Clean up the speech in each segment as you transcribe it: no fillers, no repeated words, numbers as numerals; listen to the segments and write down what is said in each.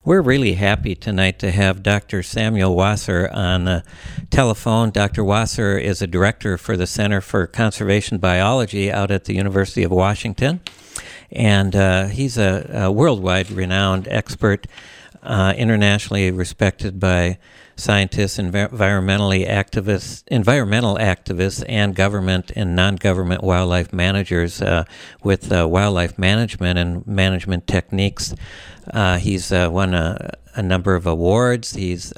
We're really happy tonight to have Dr. Samuel Wasser on the telephone. Dr. Wasser is a director for the Center for Conservation Biology out at the University of Washington, and he's a worldwide renowned expert, internationally respected by scientists, environmental activists, and government and non-government wildlife managers with wildlife management and management techniques. He's won a number of awards. He's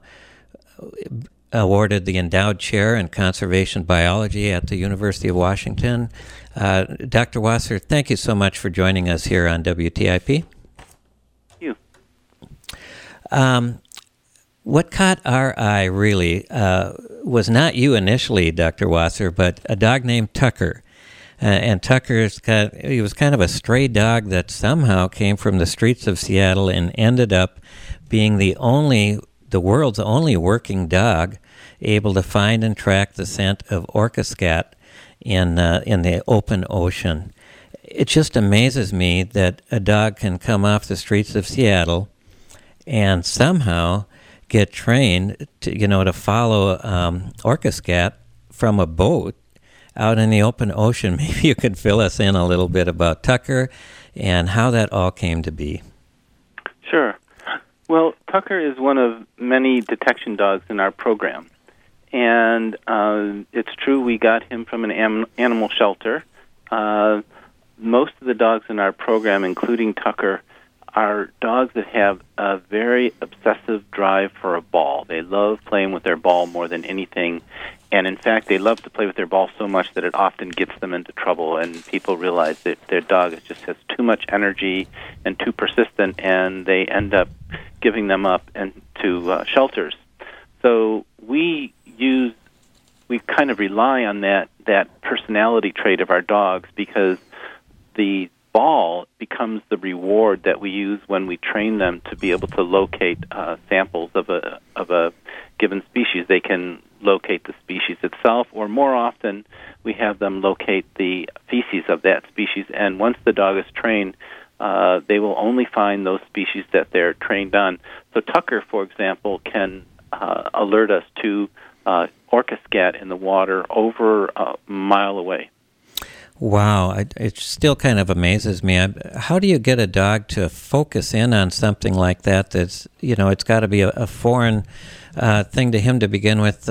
awarded the Endowed Chair in Conservation Biology at the University of Washington. Dr. Wasser, thank you so much for joining us here on WTIP. Thank you. What caught our eye, really, was not you initially, Dr. Wasser, but a dog named Tucker. And he was kind of a stray dog that somehow came from the streets of Seattle and ended up being the world's only working dog able to find and track the scent of orca scat in the open ocean. It just amazes me that a dog can come off the streets of Seattle and somehow get trained to follow orca scat from a boat out in the open ocean. Maybe you could fill us in a little bit about Tucker and how that all came to be. Sure. Well, Tucker is one of many detection dogs in our program. And it's true we got him from an animal shelter. Most of the dogs in our program, including Tucker, are dogs that have a very obsessive drive for a ball. They love playing with their ball more than anything. And in fact, they love to play with their ball so much that it often gets them into trouble, and people realize that their dog just has too much energy and too persistent, and they end up giving them up to shelters. So we kind of rely on that personality trait of our dogs, because the ball becomes the reward that we use when we train them to be able to locate samples of a given species. They can locate the species itself, or more often we have them locate the feces of that species. And once the dog is trained, they will only find those species that they're trained on. So Tucker, for example, can alert us to orca scat in the water over a mile away. Wow, it still kind of amazes me. How do you get a dog to focus in on something like that? That's, it's got to be a foreign thing to him to begin with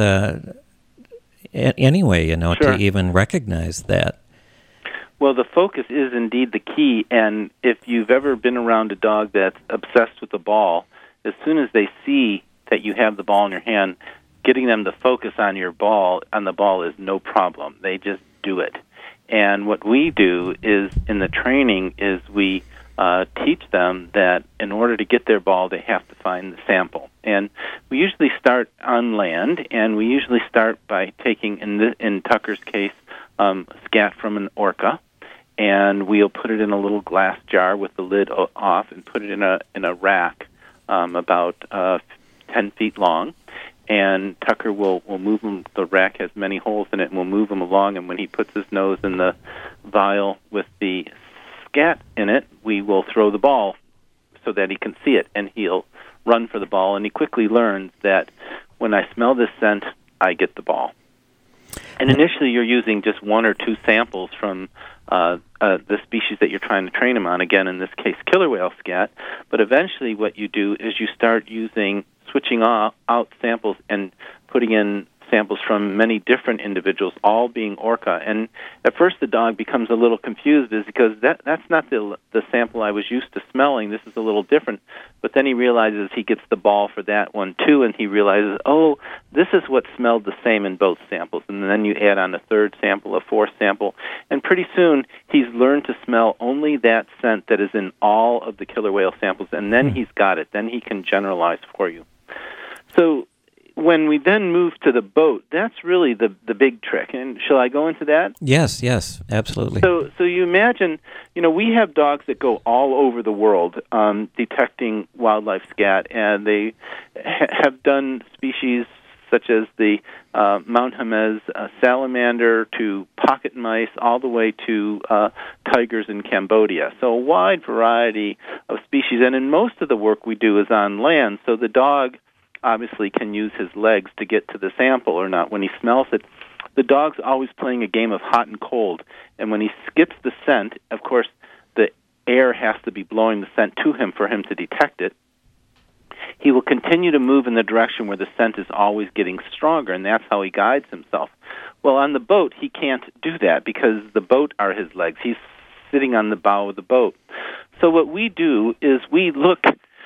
anyway, Sure. To even recognize that. Well, the focus is indeed the key, and if you've ever been around a dog that's obsessed with the ball, as soon as they see that you have the ball in your hand, getting them to focus on the ball is no problem. They just do it. And what we do is, in the training, is we teach them that in order to get their ball, they have to find the sample. And we usually start on land, and we usually start by taking, in Tucker's case, scat from an orca, and we'll put it in a little glass jar with the lid off and put it in a rack about 10 feet long. And Tucker will move him. The rack has many holes in it, and we'll move him along. And when he puts his nose in the vial with the scat in it, we will throw the ball so that he can see it, and he'll run for the ball. And he quickly learns that when I smell this scent, I get the ball. And initially, you're using just one or two samples from the species that you're trying to train him on. Again, in this case, killer whale scat. But eventually, what you do is you start switching out samples and putting in samples from many different individuals, all being orca. And at first the dog becomes a little confused, because that's not the sample I was used to smelling. This is a little different. But then he realizes he gets the ball for that one too, and he realizes, this is what smelled the same in both samples. And then you add on a third sample, a fourth sample, and pretty soon he's learned to smell only that scent that is in all of the killer whale samples, and then he's got it. Then he can generalize for you. So when we then move to the boat, that's really the big trick. And shall I go into that? Yes, absolutely. So you imagine, we have dogs that go all over the world detecting wildlife scat, and they have done species such as the Mount Hamez salamander to pocket mice, all the way to tigers in Cambodia. So a wide variety of species. And in most of the work we do is on land, so the dog obviously can use his legs to get to the sample or not. When he smells it, the dog's always playing a game of hot and cold. And when he skips the scent, of course, the air has to be blowing the scent to him for him to detect it. He will continue to move in the direction where the scent is always getting stronger, and that's how he guides himself. Well, on the boat, he can't do that because the boat are his legs. He's sitting on the bow of the boat. So what we do is we look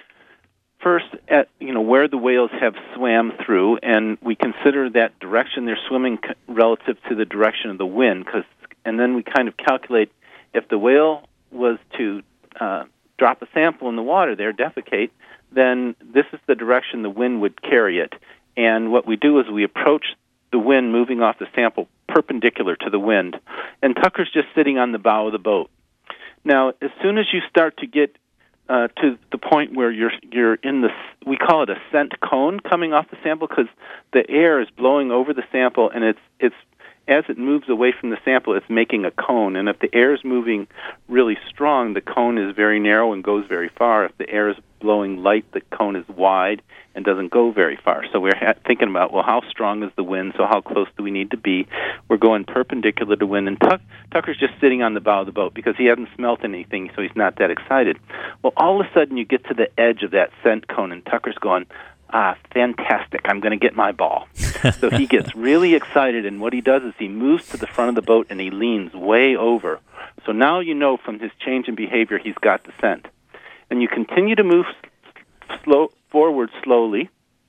first at where the whales have swam through, and we consider that direction they're swimming relative to the direction of the wind, and then we kind of calculate if the whale was to drop a sample in the water there, defecate, then this is the direction the wind would carry it. And what we do is we approach the wind moving off the sample perpendicular to the wind. And Tucker's just sitting on the bow of the boat. Now, as soon as you start to get to the point where you're in we call it a scent cone coming off the sample, because the air is blowing over the sample, and it's as it moves away from the sample, it's making a cone. And if the air is moving really strong, the cone is very narrow and goes very far. If the air is blowing light, the cone is wide and doesn't go very far. So we're thinking about, well, how strong is the wind? So how close do we need to be? We're going perpendicular to wind. And Tucker's just sitting on the bow of the boat because he hasn't smelt anything, so he's not that excited. Well, all of a sudden you get to the edge of that scent cone, and Tucker's going, fantastic, I'm going to get my ball. So he gets really excited, and what he does is he moves to the front of the boat and he leans way over. So now you know from his change in behavior he's got the scent. And you continue to move forward slowly,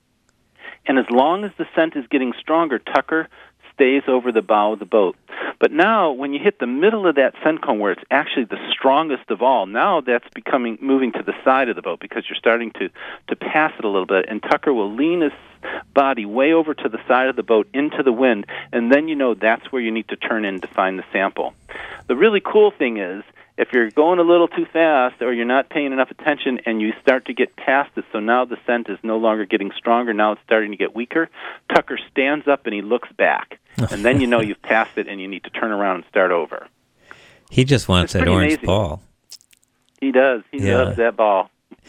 and as long as the scent is getting stronger, Tucker stays over the bow of the boat. But now, when you hit the middle of that scent cone where it's actually the strongest of all, now that's moving to the side of the boat because you're starting to pass it a little bit, and Tucker will lean his body way over to the side of the boat into the wind, and then you know that's where you need to turn in to find the sample. The really cool thing is, if you're going a little too fast or you're not paying enough attention and you start to get past it, so now the scent is no longer getting stronger, now it's starting to get weaker, Tucker stands up and he looks back. And then you know you've passed it and you need to turn around and start over. He just wants that orange ball. He does. He loves that ball.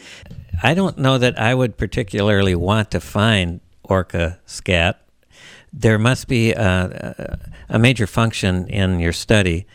I don't know that I would particularly want to find orca scat. There must be a major function in your study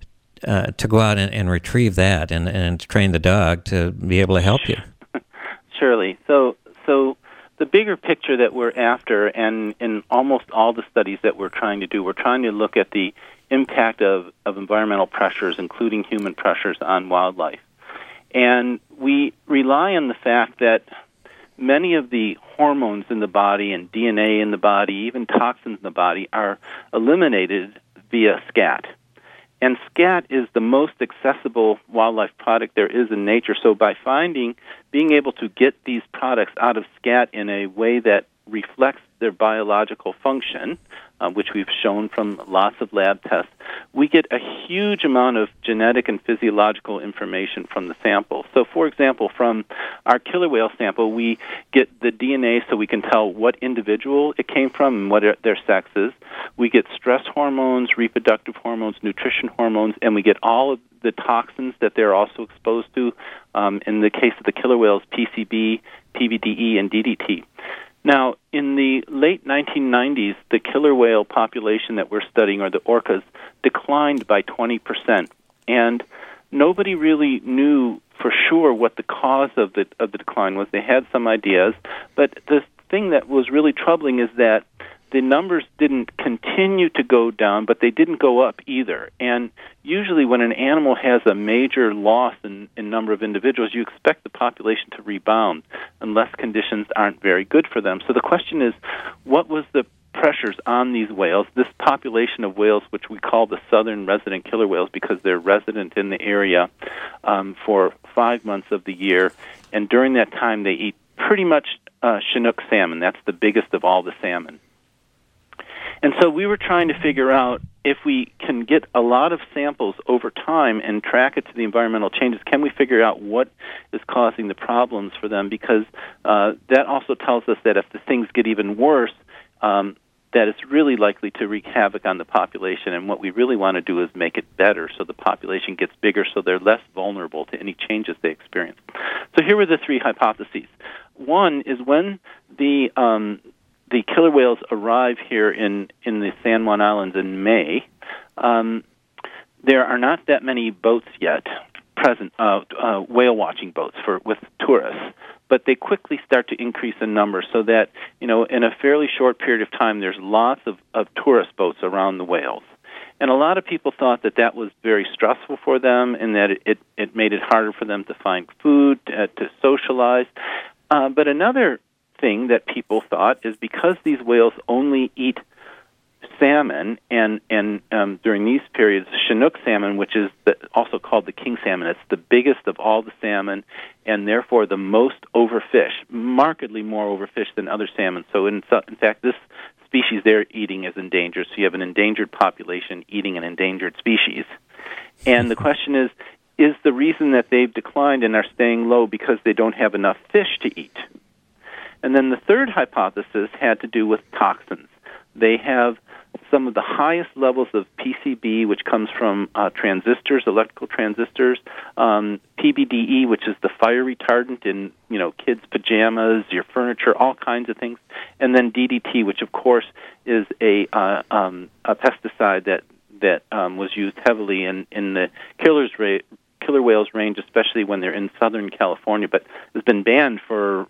to go out and retrieve that and train the dog to be able to help you. Surely. So the bigger picture that we're after, and in almost all the studies that we're trying to do, we're trying to look at the impact of environmental pressures, including human pressures, on wildlife. And we rely on the fact that many of the hormones in the body and DNA in the body, even toxins in the body, are eliminated via scat. And scat is the most accessible wildlife product there is in nature. So by being able to get these products out of scat in a way that reflects their biological function, which we've shown from lots of lab tests, we get a huge amount of genetic and physiological information from the sample. So, for example, from our killer whale sample, we get the DNA so we can tell what individual it came from and what their sex is. We get stress hormones, reproductive hormones, nutrition hormones, and we get all of the toxins that they're also exposed to. In the case of the killer whales, PCB, PBDE, and DDT. Now, in the late 1990s, the killer whale population that we're studying, or the orcas, declined by 20%. And nobody really knew for sure what the cause of the decline was. They had some ideas, but the thing that was really troubling is that the numbers didn't continue to go down, but they didn't go up either. And usually when an animal has a major loss in number of individuals, you expect the population to rebound unless conditions aren't very good for them. So the question is, what was the pressures on these whales, this population of whales, which we call the southern resident killer whales because they're resident in the area for 5 months of the year, and during that time they eat pretty much Chinook salmon. That's the biggest of all the salmon. And so we were trying to figure out if we can get a lot of samples over time and track it to the environmental changes, can we figure out what is causing the problems for them? Because that also tells us that if the things get even worse, that it's really likely to wreak havoc on the population. And what we really want to do is make it better so the population gets bigger so they're less vulnerable to any changes they experience. So here were the three hypotheses. One is when the killer whales arrive here in the San Juan Islands in May, there are not that many boats yet present, whale watching boats with tourists, but they quickly start to increase in number so that, in a fairly short period of time, there's lots of tourist boats around the whales. And a lot of people thought that was very stressful for them and that it made it harder for them to find food, to socialize. But another thing that people thought is because these whales only eat salmon, and during these periods, Chinook salmon, which is also called the king salmon, it's the biggest of all the salmon, and therefore the most overfished, markedly more overfished than other salmon. So in fact, this species they're eating is endangered. So you have an endangered population eating an endangered species. And the question is the reason that they've declined and are staying low because they don't have enough fish to eat? And then the third hypothesis had to do with toxins. They have some of the highest levels of PCB, which comes from transistors, electrical transistors, PBDE, which is the fire retardant in kids' pajamas, your furniture, all kinds of things, and then DDT, which of course is a pesticide that was used heavily in the killer whales range, especially when they're in Southern California, but has been banned for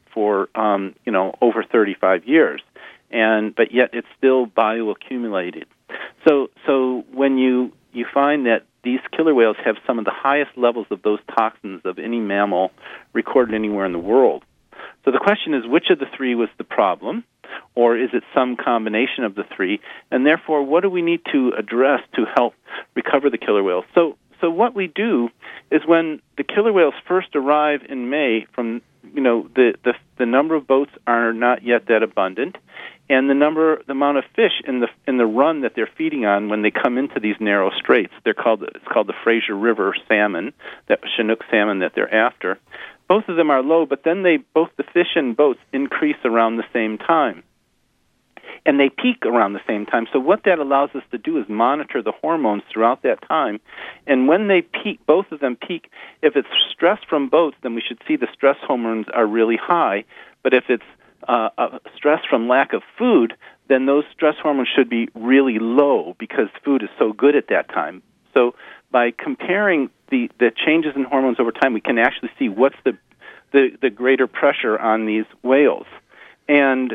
over 35 years. But yet it's still bioaccumulated. So when you find that these killer whales have some of the highest levels of those toxins of any mammal recorded anywhere in the world. So the question is, which of the three was the problem, or is it some combination of the three? And therefore, what do we need to address to help recover the killer whales? So what we do is when the killer whales first arrive in May, from the number of boats are not yet that abundant, and the amount of fish in the run that they're feeding on when they come into these narrow straits, it's called the Fraser River salmon, that Chinook salmon that they're after. Both of them are low, but then both the fish and boats increase around the same time. And they peak around the same time. So what that allows us to do is monitor the hormones throughout that time. And when they peak, both of them peak, if it's stress from boats, then we should see the stress hormones are really high. But if it's stress from lack of food, then those stress hormones should be really low because food is so good at that time. So by comparing the changes in hormones over time, we can actually see what's the greater pressure on these whales. And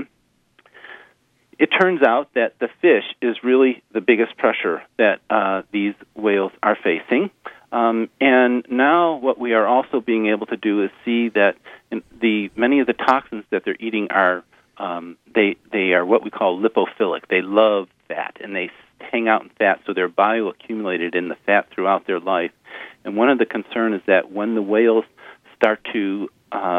it turns out that the fish is really the biggest pressure that these whales are facing. And now what we are also being able to do is see that many of the toxins that they're eating are they are what we call lipophilic. They love fat, and they hang out in fat, so they're bioaccumulated in the fat throughout their life. And one of the concerns is that when the whales start to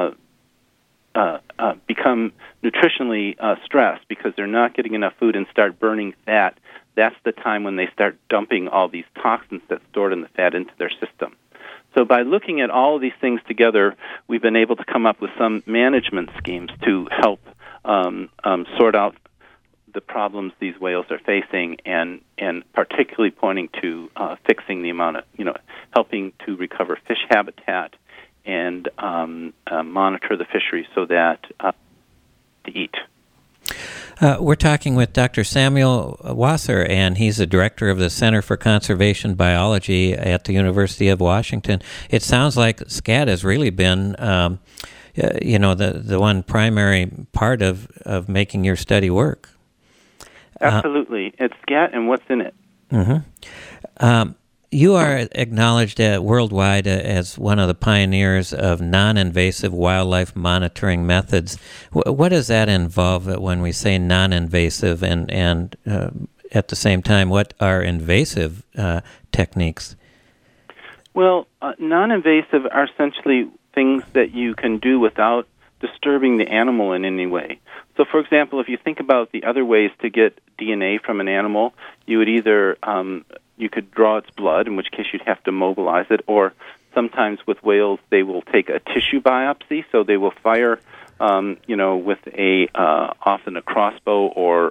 become nutritionally stressed because they're not getting enough food and start burning fat, that's the time when they start dumping all these toxins that's stored in the fat into their system. So by looking at all of these things together, we've been able to come up with some management schemes to help sort out the problems these whales are facing, and particularly pointing to fixing the amount of, helping to recover fish habitat and monitor the fisheries so that to eat. We're talking with Dr. Samuel Wasser, and he's the director of the Center for Conservation Biology at the University of Washington. It sounds like SCAD has really been, the one primary part of making your study work. Absolutely. It's SCAD and what's in it. Mm-hmm. You are acknowledged worldwide as one of the pioneers of non-invasive wildlife monitoring methods. What does that involve when we say non-invasive, and at the same time, what are invasive techniques? Well, non-invasive are essentially things that you can do without disturbing the animal in any way. So, for example, if you think about the other ways to get DNA from an animal, you would either you could draw its blood, in which case you'd have to mobilize it, or sometimes with whales they will take a tissue biopsy, so they will fire with often a crossbow or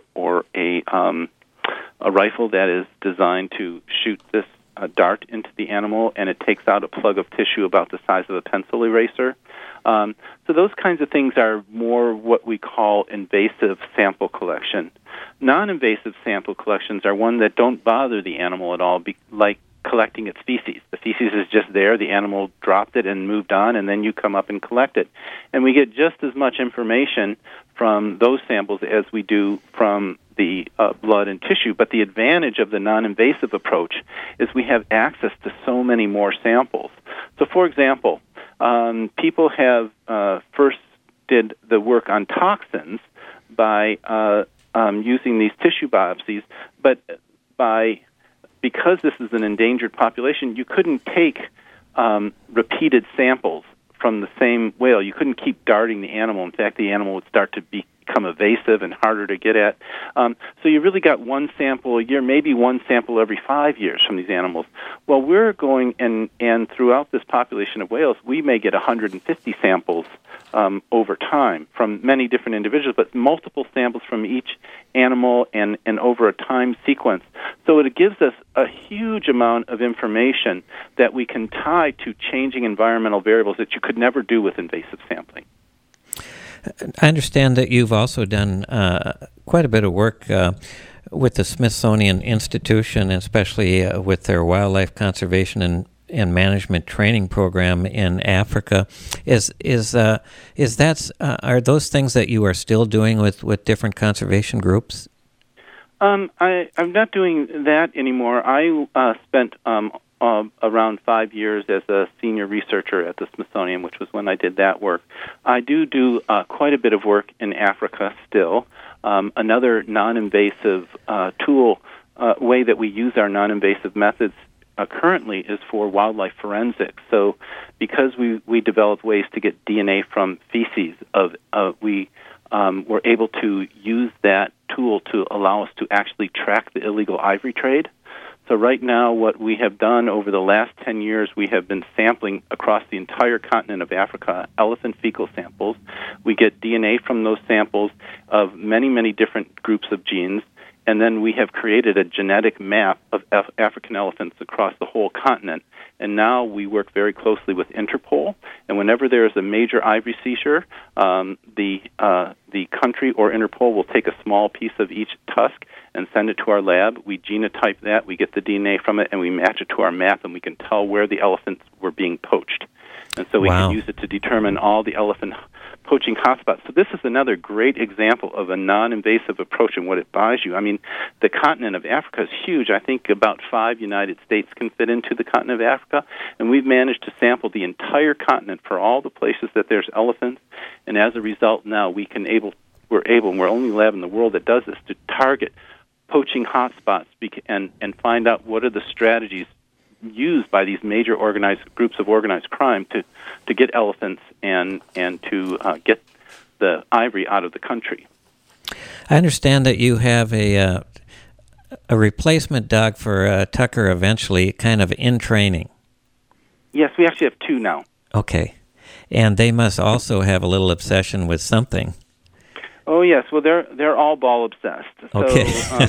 a rifle that is designed to shoot this dart into the animal, and it takes out a plug of tissue about the size of a pencil eraser. So those kinds of things are more what we call invasive sample collection. Non-invasive sample collections are one that don't bother the animal at all, like collecting its feces. The feces is just there, the animal dropped it and moved on, and then you come up and collect it. And we get just as much information from those samples as we do from the blood and tissue. But the advantage of the non-invasive approach is we have access to so many more samples. So, for example, people have first did the work on toxins by using these tissue biopsies, but because this is an endangered population, you couldn't take repeated samples from the same whale. You couldn't keep darting the animal. In fact, the animal would start to become evasive and harder to get at. So you really got one sample a year, maybe one sample every 5 years from these animals. Well, we're going, and throughout this population of whales, we may get 150 samples over time from many different individuals, but multiple samples from each animal and over a time sequence. So it gives us a huge amount of information that we can tie to changing environmental variables that you could never do with invasive sampling. I understand that you've also done quite a bit of work with the Smithsonian Institution, especially with their wildlife conservation and management training program in Africa. Are those things that you are still doing with different conservation groups? I'm not doing that anymore. I spent around 5 years as a senior researcher at the Smithsonian, which was when I did that work. I do quite a bit of work in Africa still. Another non-invasive way that we use our non-invasive methods currently is for wildlife forensics. So because we developed ways to get DNA from feces, we were able to use that tool to allow us to actually track the illegal ivory trade. So right now, what we have done over the last 10 years, we have been sampling across the entire continent of Africa, elephant fecal samples. We get DNA from those samples of many, many different groups of genes, and then we have created a genetic map of African elephants across the whole continent. And now we work very closely with Interpol, and whenever there is a major ivory seizure, the country or Interpol will take a small piece of each tusk and send it to our lab. We genotype that, we get the DNA from it, and we match it to our map, and we can tell where the elephants were being poached. And so we can use it to determine all the elephant poaching hotspots. So this is another great example of a non-invasive approach and what it buys you. I mean, the continent of Africa is huge. I think about 5 United States can fit into the continent of Africa, and we've managed to sample the entire continent for all the places that there's elephants, and as a result now we're able, and we're the only lab in the world that does this, to target poaching hotspots and find out what are the strategies used by these major groups of organized crime to get elephants and to get the ivory out of the country. I understand that you have a replacement dog for Tucker eventually, kind of in training. Yes, we actually have 2 now. Okay. And they must also have a little obsession with something. Oh yes, well they're all ball obsessed. So, okay.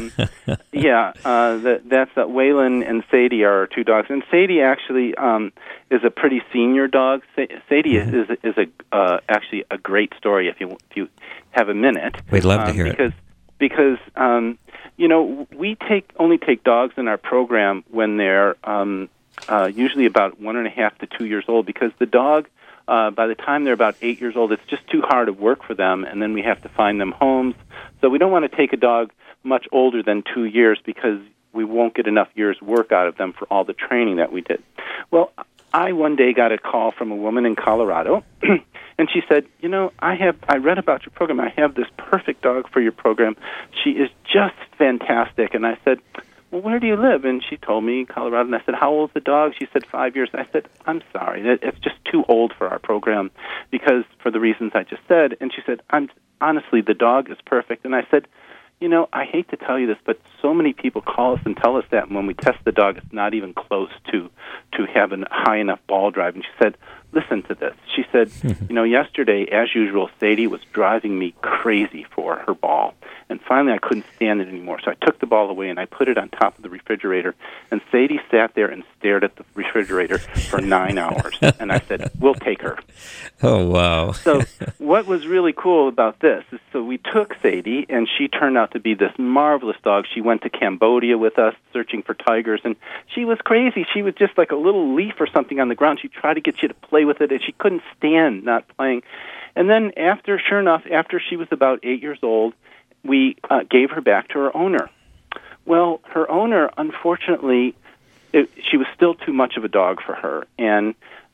That's Waylon and Sadie are our 2 dogs, and Sadie actually is a pretty senior dog. Sadie is actually a great story if you have a minute. We'd love to hear it because we only take dogs in our program when they're usually about 1.5 to 2 years old, because the dog, by the time they're about 8 years old, it's just too hard of work for them, and then we have to find them homes. So we don't want to take a dog much older than 2 years, because we won't get enough years' work out of them for all the training that we did. Well, I one day got a call from a woman in Colorado, and she said, I read about your program. I have this perfect dog for your program. She is just fantastic. And I said, well, where do you live? And she told me Colorado, and I said, how old is the dog? She said 5 years. I said, I'm sorry, it's just too old for our program, because for the reasons I just said. And she said, honestly, the dog is perfect. And I said, I hate to tell you this, but so many people call us and tell us that, and when we test the dog, it's not even close to have a high enough ball drive. And she said, listen to this. She said, yesterday, as usual, Sadie was driving me crazy for her ball. And finally, I couldn't stand it anymore. So I took the ball away and I put it on top of the refrigerator. And Sadie sat there and stared at the refrigerator for 9 hours. And I said, we'll take her. Oh, wow. So what was really cool about this is, so we took Sadie, and she turned out to be this marvelous dog. She went to Cambodia with us, searching for tigers, and she was crazy. She was just like a little leaf or something on the ground. She'd try to get you to play with it, and she couldn't stand not playing. And then sure enough, after she was about 8 years old, we gave her back to her owner. Well, her owner, unfortunately, she was still too much of a dog for her, and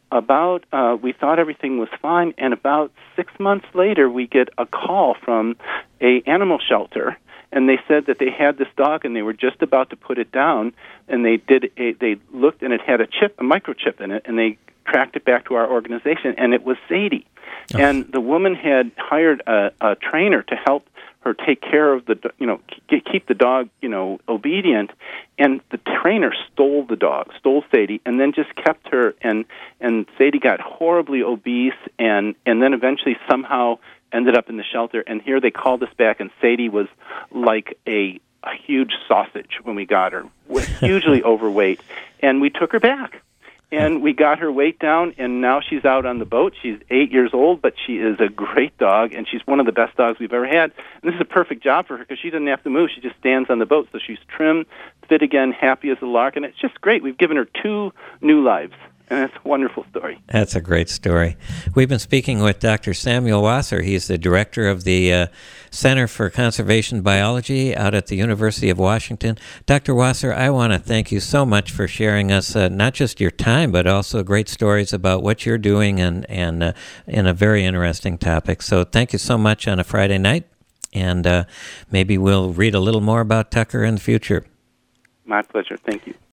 we thought everything was fine, and about 6 months later, we get a call from a animal shelter, and they said that they had this dog, and they were just about to put it down, and they looked, and it had a microchip in it, and they tracked it back to our organization, and it was Sadie. Oh. And the woman had hired a trainer to help her take care of keep the dog, obedient, and the trainer stole Sadie, and then just kept her, and Sadie got horribly obese, and then eventually somehow ended up in the shelter, and here they called us back, and Sadie was like a huge sausage when we got her, was hugely overweight, and we took her back. And we got her weight down, and now she's out on the boat. She's 8 years old, but she is a great dog, and she's one of the best dogs we've ever had. And this is a perfect job for her because she doesn't have to move. She just stands on the boat. So she's trim, fit again, happy as a lark, and it's just great. We've given her 2 new lives. And it's a wonderful story. That's a great story. We've been speaking with Dr. Samuel Wasser. He's the director of the Center for Conservation Biology out at the University of Washington. Dr. Wasser, I want to thank you so much for sharing us not just your time, but also great stories about what you're doing and in a very interesting topic. So thank you so much on a Friday night, and maybe we'll read a little more about Tucker in the future. My pleasure. Thank you.